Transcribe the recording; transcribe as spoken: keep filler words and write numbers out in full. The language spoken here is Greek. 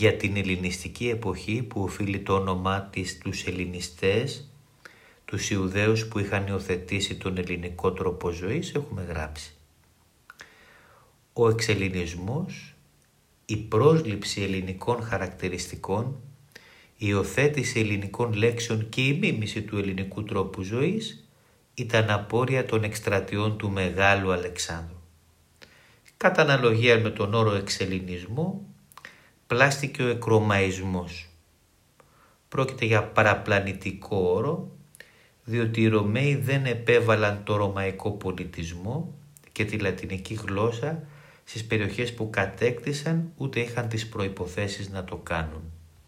για την ελληνιστική εποχή που οφείλει το όνομά της στους Ελληνιστές, τους Ιουδαίους που είχαν υιοθετήσει τον ελληνικό τρόπο ζωής, έχουμε γράψει. Ο εξελληνισμός, η πρόσληψη ελληνικών χαρακτηριστικών, η υιοθέτηση ελληνικών λέξεων και η μίμηση του ελληνικού τρόπου ζωής ήταν απόρρια των εκστρατιών του Μεγάλου Αλεξάνδρου. Κατά αναλογία με τον όρο εξελληνισμό, πλάστηκε ο εκρωμαϊσμός. Πρόκειται για παραπλανητικό όρο, διότι οι Ρωμαίοι δεν επέβαλαν το ρωμαϊκό πολιτισμό και τη λατινική γλώσσα στις περιοχές που κατέκτησαν, ούτε είχαν τις προϋποθέσεις να το κάνουν.